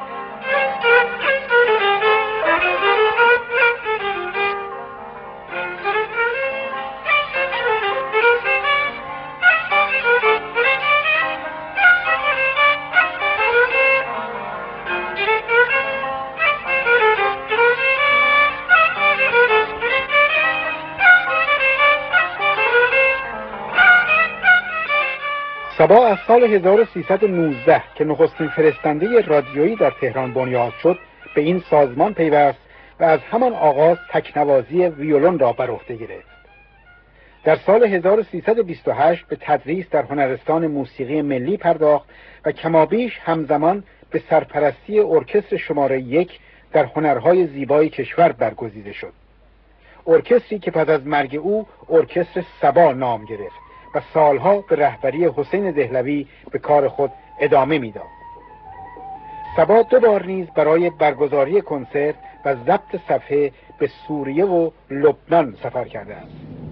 صبا از سال هزار و سیصد و نوزده که نخستین فرستنده رادیویی در تهران بنیاد شد به این سازمان پیوست و از همان آغاز تکنوازی ویولون را بر عهده گرفت. در سال هزار و سیصد و بیست و هشت به تدریس در هنرستان موسیقی ملی پرداخت و کمابیش همزمان به سرپرستی ارکستر شماره یک در هنرهای زیبای کشور برگزیده شد. ارکستری که پس از مرگ او ارکستر صبا نام گرفت و سالها به رهبری حسین دهلوی به کار خود ادامه میداد. صبا دو بار نیز برای برگزاری کنسرت و ضبط صفحه به سوریه و لبنان سفر کرده است.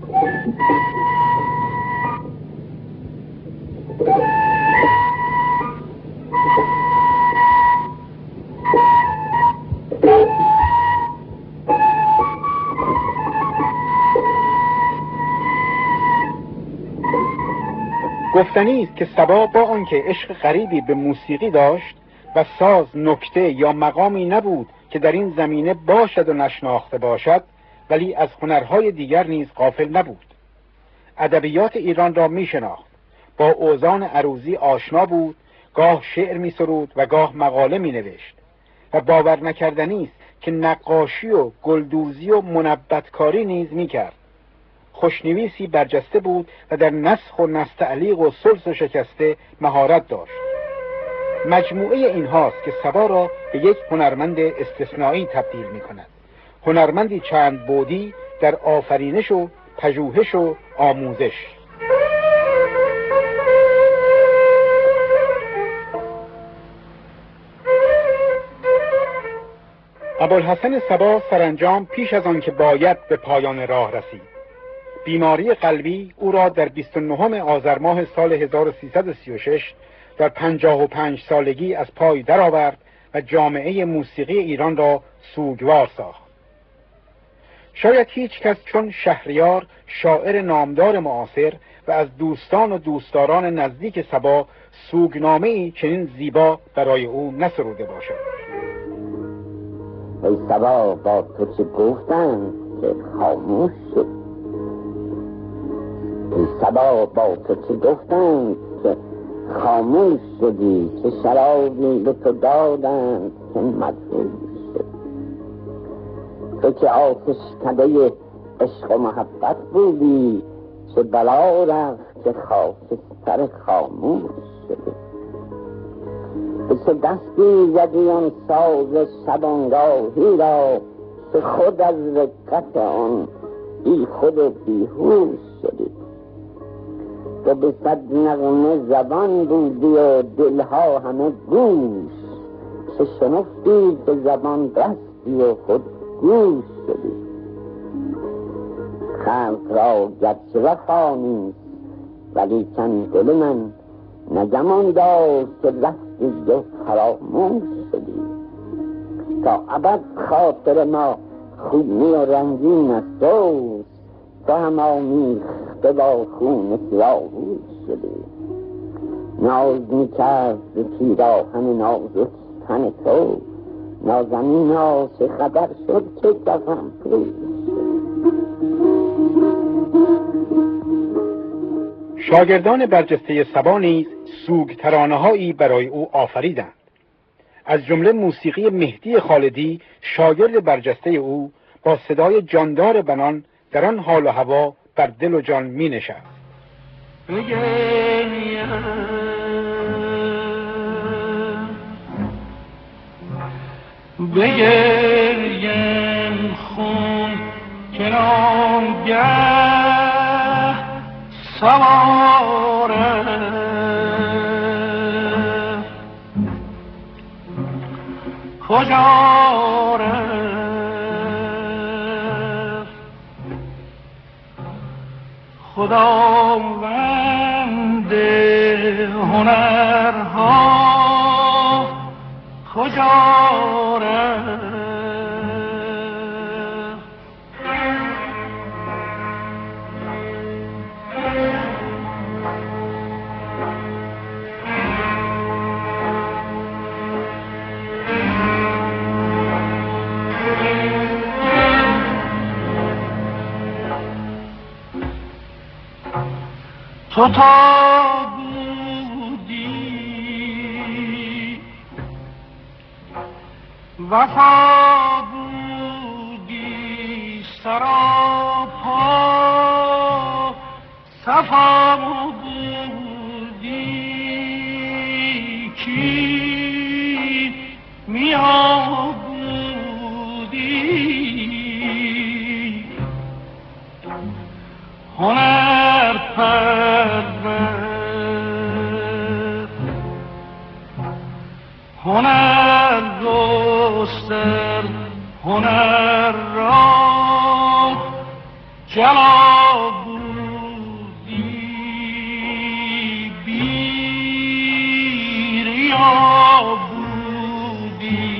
گفتنی است که صبا با آنکه عشق غریبی به موسیقی داشت و ساز نکته یا مقامی نبود که در این زمینه باشد و نشناخته باشد، ولی از هنرهای دیگر نیز غافل نبود. ادبیات ایران را می شناخت، با اوزان عروضی آشنا بود، گاه شعر می سرود و گاه مقاله می نوشت و باور نکردنی است که نقاشی و گلدوزی و منبتکاری نیز می کرد. خوشنویسی برجسته بود و در نسخ و نستعلیق و سلس و شکسته مهارت داشت. مجموعه این هاست که صبا را به یک هنرمند استثنایی تبدیل می کند. هنرمندی چند بعدی در آفرینش و پژوهش و آموزش. ابوالحسن صبا سرانجام پیش از آن که باید به پایان راه رسید. بیماری قلبی او را در بیست و نهم آذر ماه سال هزار و سیصد و سی و شش در پنجاه و پنج سالگی از پای درآورد و جامعه موسیقی ایران را سوگوار ساخت. شاید هیچ کس چون شهریار شاعر نامدار معاصر و از دوستان و دوستداران نزدیک صبا سوگنامه‌ای چنین زیبا برای او نسروده باشد. ای صبا با تو چه گفتن که خاموش شد، ای صبا با تو چه گفتن که خاموش شدی، که شرابی به تو دادن که مدهوش شد. تو که آتش کده عشق و محبت بودی، چه بلا رفت که خاکستر خاموش شدی. به چه دستی زدی آن ساز شبانگاهی را که خود از رقت آن بی خود و بیهوش شدی. تو به صد نغمه زبان بودی و دلها همه گوش، چه شنفتی که زبان بستی و خود گوش شدی. خلق را گرچه وفا نیست ولی چن دل من نگمان داشت که رفتی و فراموش شدی. تا ابد خاطر ما خونی و رنگین است دوست، تو هم آمیخته با خون سیاهوش شدی. ناز میکرد به پیراهن نازک تن تو، نازنینا چه خبر شد که کفن پوش شدی. شاگردان برجسته صبا نیز سوگ ترانه‌هایی برای او آفریدند. از جمله موسیقی مهدی خالدی شاگرد برجسته او با صدای جاندار بنان در آن حال و هوا بر دل و جان می نشست. بگریم خون کنانگه سواره کجا رفت خداوند هنرها کجا رفت. تو تا بودی وفا بودی سراپا صفا بودی کی میا بودی هنر پرور هنر گستر هنر را جلا بودی بیریا بودی.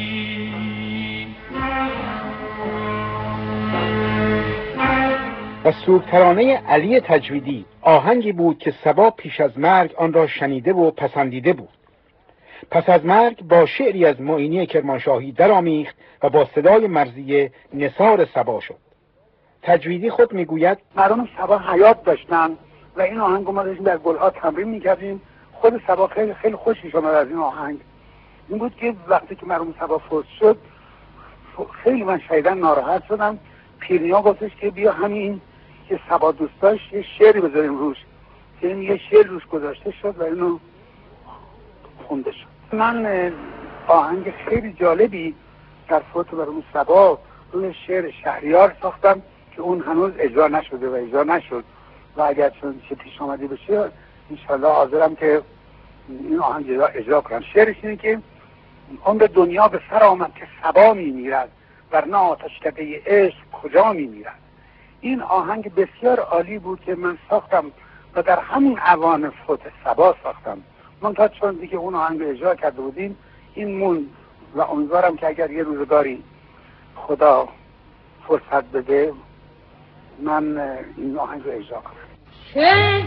و سوگترانه علی تجویدی آهنگی بود که صبا پیش از مرگ آن را شنیده و پسندیده بود. پس از مرگ با شعری از معینی کرمانشاهی درآمیخت و با صدای مرضیه نثار صبا شد. تجویدی خود میگوید مردم صبا حیات داشتن و این آهنگ ما داشتیم در گلها تمرین میکردیم. خود صبا خیلی خیلی خوشش اومد از این آهنگ. این بود که وقتی که مرحوم صبا فوت شد خیلی من شدیداً ناراحت شدم. پیرنیا گفتش که بیا همین که صبا دوست داشت یه شعری بذاریم روش، که این یه شعر روش گذاشته شد و اینو خونده شد. من آهنگ خیلی جالبی در فوت مرحوم صبا روی شعر شهریار ساختم که اون هنوز اجرا نشده و اجرا نشد و اگر چون چه پیش آمده بشه انشالله حاضرم که این آهنگ اجرا, اجرا کنم. شعرش اینه که اون به دنیا به سر آمد که صبا میمیرد ورنه آتشکده عشق کجا میمیرد. این آهنگ بسیار عالی بود که من ساختم و در همون اوان فوت صبا ساختم. من تا چون دیگه اون آهنگ اجرا کرده بودیم این مون و امیدوارم که اگر یه روزگاری خدا فرصت بده من این آهنگ رو اجرا کنم. چه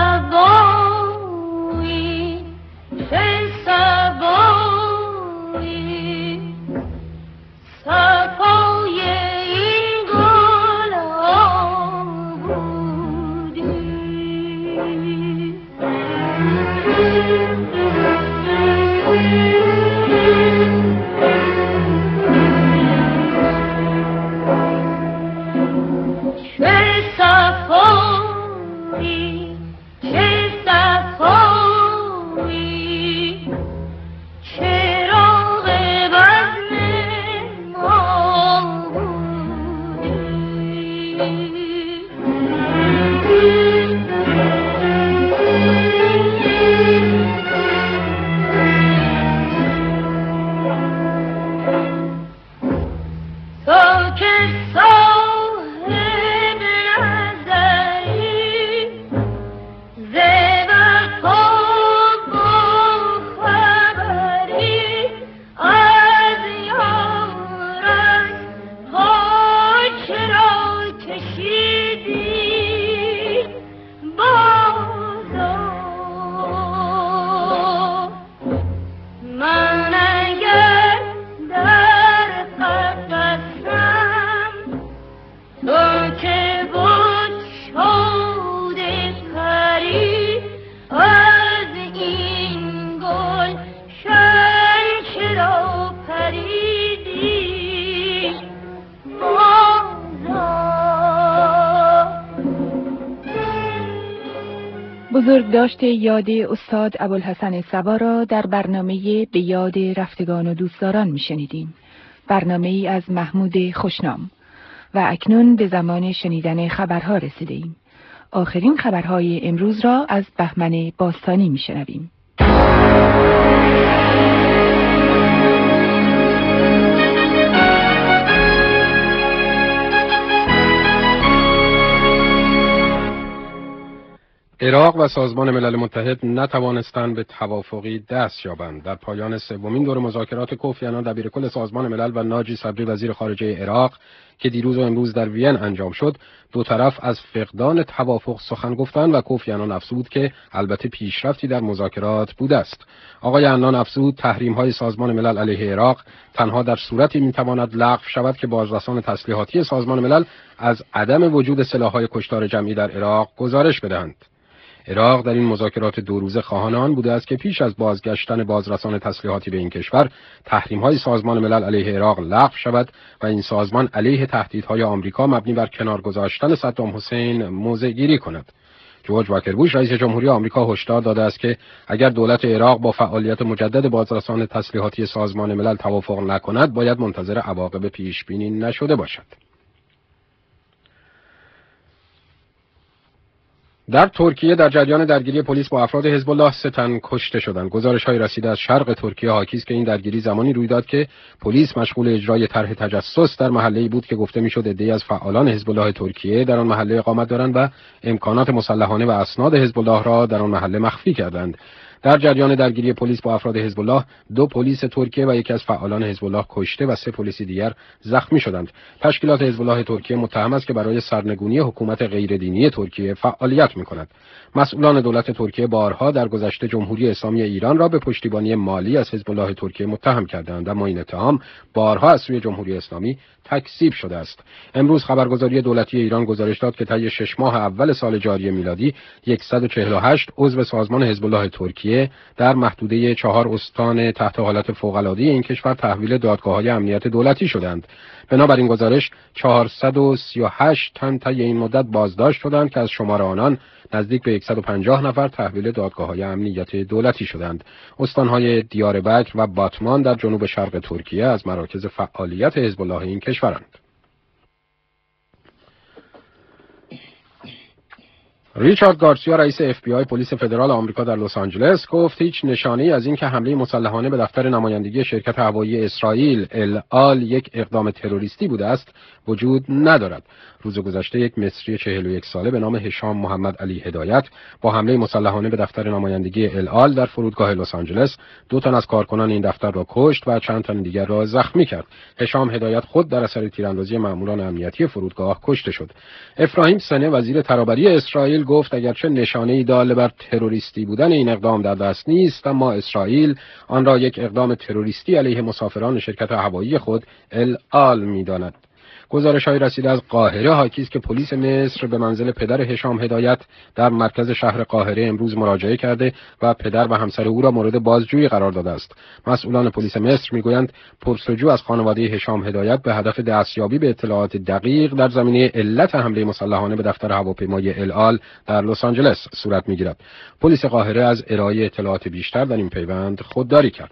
صبایی چه صبایی صفای این گل ها بودی. چه صفایی چه صفایی بزرگداشت یاد استاد ابوالحسن صبا را در برنامه به یاد رفتگان و دوستداران میشنیدیم. برنامه ای از محمود خوشنام. و اکنون به زمان شنیدن خبرها رسیده ایم. آخرین خبرهای امروز را از بهمن باستانی میشنویم. عراق و سازمان ملل متحد نتوانستند به توافقی دست یابند. در پایان سومین دور مذاکرات کوفی عنان دبیرکل سازمان ملل و ناجی صدری وزیر خارجه عراق که دیروز و امروز در وین انجام شد، دو طرف از فقدان توافق سخن گفتند و کوفی عنان افزود که البته پیشرفتی در مذاکرات بوده است. آقای عنان افزود تحریم‌های سازمان ملل علیه عراق تنها در صورتی می‌تواند لغو شود که بازرسان تسلیحاتی سازمان ملل از عدم وجود سلاح‌های کشتار جمعی در عراق گزارش بدهند. عراق در این مذاکرات دو روزه خواهان آن بوده است که پیش از بازگشتن بازرسان تسلیحاتی به این کشور تحریم‌های سازمان ملل علیه عراق لغو شود و این سازمان علیه تهدیدهای آمریکا مبنی بر کنار گذاشتن صدام حسین موضع گیری کند. جورج واکر بوش رئیس جمهوری آمریکا هشدار داده است که اگر دولت عراق با فعالیت مجدد بازرسان تسلیحاتی سازمان ملل توافق نکند باید منتظر عواقب پیش بینی نشده باشد. در ترکیه در جریان درگیری پلیس با افراد حزب الله سه تن کشته شدند. گزارش‌های رسیده از شرق ترکیه حاکی است که این درگیری زمانی روی داد که پلیس مشغول اجرای طرح تجسس در محله‌ای بود که گفته می‌شد عده‌ای از فعالان حزب الله ترکیه در آن محله اقامت دارند و امکانات مسلحانه و اسناد حزب الله را در آن محله مخفی کردند. در جریان درگیری پلیس با افراد حزب الله، دو پلیس ترکیه و یکی از فعالان حزب الله کشته و سه پلیس دیگر زخمی شدند. تشکیلات حزب الله ترکیه متهم است که برای سرنگونی حکومت غیردینی ترکیه فعالیت می‌کند. مسئولان دولت ترکیه بارها در گذشته جمهوری اسلامی ایران را به پشتیبانی مالی از حزب الله ترکیه متهم کردند، اما این اتهام بارها از سوی جمهوری اسلامی تکذیب شده است. امروز خبرگزاری دولتی ایران گزارش داد که طی شش ماه اول سال جاری میلادی صد و چهل و هشت عضو سازمان حزب الله ترکیه در محدوده چهار استان تحت حالت فوق‌العاده این کشور تحویل دادگاه‌های امنیت دولتی شدند. بنابراین گزارش چهارصد و سی و هشت تن طی این مدت بازداشت شدند که از شمار آنان نزدیک به صد و پنجاه نفر تحویل دادگاه‌های امنیت دولتی شدند. استان‌های دیاربکر و باتمان در جنوب شرق ترکیه از مراکز فعالیت حزب الله این کشورند. ریچارد گارسیا رئیس اف بی آی پلیس فدرال آمریکا در لس آنجلس گفت هیچ نشانه‌ای از این که حمله مسلحانه به دفتر نمایندگی شرکت هوایی اسرائیل ال آل یک اقدام تروریستی بوده است وجود ندارد. روز گذشته یک مصری چهل و یک ساله به نام هشام محمد علی هدایت با حمله مسلحانه به دفتر نمایندگی ال آل در فرودگاه لس آنجلس دو تن از کارکنان این دفتر را کشت و چند تن دیگر را زخمی کرد. هشام هدایت خود در اثر تیراندازی ماموران امنیتی فرودگاه کشته شد. افراهیم سنه وزیر ترابری اسرائیل گفت اگرچه نشانه‌ای دال بر تروریستی بودن این اقدام در دست نیست، اما اسرائیل آن را یک اقدام تروریستی علیه مسافران شرکت هوایی خود ال آل می‌داند. گزارش‌های رسیده از قاهره حاکی است که پلیس مصر به منزل پدر هشام هدایت در مرکز شهر قاهره امروز مراجعه کرده و پدر و همسر او را مورد بازجویی قرار داده است. مسئولان پلیس مصر میگویند پرسجو از خانواده هشام هدایت به هدف دستیابی به اطلاعات دقیق در زمینه علت حمله مسلحانه به دفتر هواپیمای ال آل در لس آنجلس صورت میگیرد. پلیس قاهره از ارائه اطلاعات بیشتر در این پیوند خودداری کرد.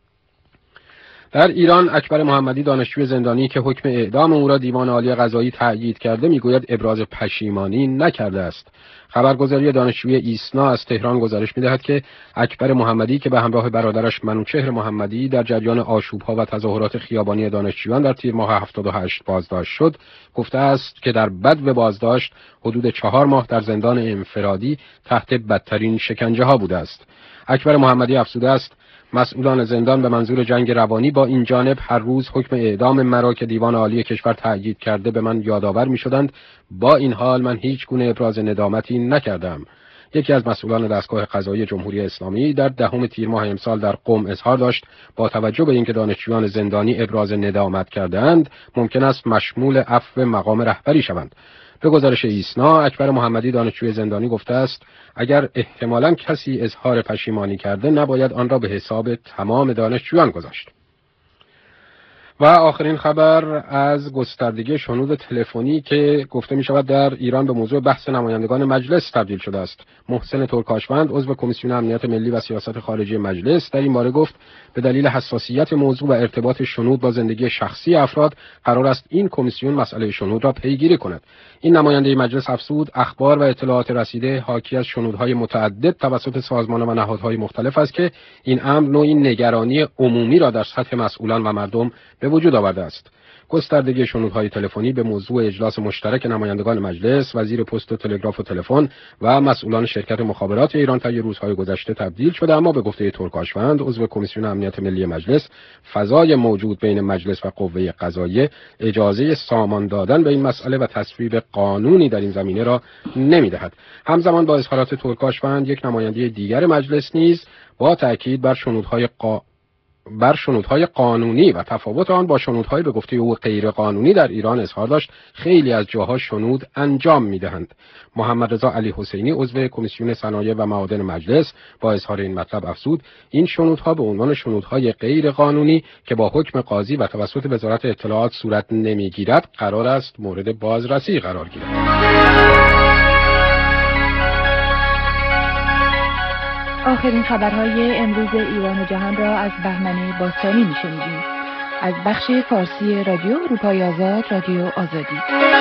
در ایران اکبر محمدی دانشجوی زندانی که حکم اعدام او را دیوان عالی قضایی تأیید کرده میگوید ابراز پشیمانی نکرده است. خبرگزاری دانشجوی ایسنا از تهران گزارش می‌دهد که اکبر محمدی که به همراه برادرش منوچهر محمدی در جریان آشوب‌ها و تظاهرات خیابانی دانشجویان در تیر ماه هفتاد و هشت بازداشت شد، گفته است که در بدو بازداشت حدود چهار ماه در زندان انفرادی تحت بدترین شکنجه‌ها بوده است. اکبر محمدی افزوده است مسئولان زندان به منظور جنگ روانی با این جانب هر روز حکم اعدام مرا که دیوان عالی کشور تأیید کرده به من یادآور می‌شدند، با این حال من هیچ گونه ابراز ندامتی نکردم. یکی از مسئولان دستگاه قضایی جمهوری اسلامی در دهم تیر ماه امسال در قم اظهار داشت با توجه به اینکه دانشجویان زندانی ابراز ندامت کردند ممکن است مشمول عفو مقام رهبری شوند. به گزارش ایسنا اکبر محمدی دانشجوی زندانی گفته است اگر احتمالاً کسی اظهار پشیمانی کرده نباید آن را به حساب تمام دانشجویان گذاشت. و آخرین خبر از گستردگی شنود تلفنی که گفته می شود در ایران به موضوع بحث نمایندگان مجلس تبدیل شده است. محسن ترکاشوند عضو کمیسیون امنیت ملی و سیاست خارجی مجلس در این باره گفت به دلیل حساسیت موضوع و ارتباط شنود با زندگی شخصی افراد قرار است این کمیسیون مسئله شنود را پیگیری کند. این نماینده مجلس افزود اخبار و اطلاعات رسیده حاکی از شنودهای متعدد توسط سازمان و نهادهای مختلف است که این امر نوعی نگرانی عمومی را در سطح مسئولان و مردم به وجود آورده است. گستردگی شنودهای تلفنی به موضوع اجلاس مشترک نمایندگان مجلس، وزیر پست و تلگراف و تلفن و مسئولان شرکت مخابرات ایران طی روزهای گذشته تبدیل شده، اما به گفته ترکاشوند عضو کمیسیون امنیت ملی مجلس، فضای موجود بین مجلس و قوه قضاییه اجازه سامان دادن به این مسئله و تصویب قانونی در این زمینه را نمی‌دهد. همزمان با اظهارات ترکاشوند یک نماینده دیگر مجلس نیز با تاکید بر شنودهای قا... بر شنودهای قانونی و تفاوت آن با شنودهای به گفته او غیر قانونی در ایران اظهار داشت خیلی از جاها شنود انجام می‌دهند. محمد رضا علی حسینی عضو کمیسیون صنایع و معادن مجلس با اظهار این مطلب افزود این شنودها به عنوان شنودهای غیر قانونی که با حکم قاضی و توسط وزارت اطلاعات صورت نمی‌گیرد قرار است مورد بازرسی قرار گیرد. آخرین خبرهای امروز ایران و جهان را از بهمن باستانی می‌شنویم. از بخش فارسی رادیو اروپای آزاد، رادیو آزادی.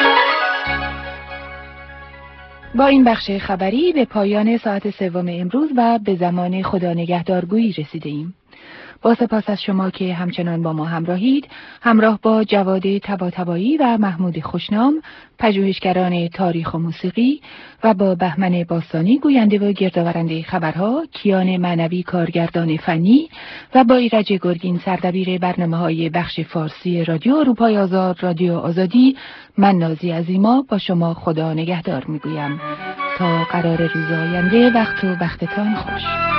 با این بخش خبری به پایان ساعت سوم امروز و به زمان خدا نگهدارگویی رسیده ایم. با سپاس از شما که همچنان با ما همراهید، همراه با جواد طباطبایی و محمود خوشنام، پژوهشگران تاریخ و موسیقی، و با بهمن باستانی گوینده و گردآورنده خبرها، کیان معنوی کارگردان فنی، و با ایرج گرگین سردبیر برنامه‌های بخش فارسی رادیو اروپای آزاد، رادیو آزادی، من نازی عظیما با شما خدا نگهدار میگویم تا قرار روز آینده. وقت و بختتان خوش.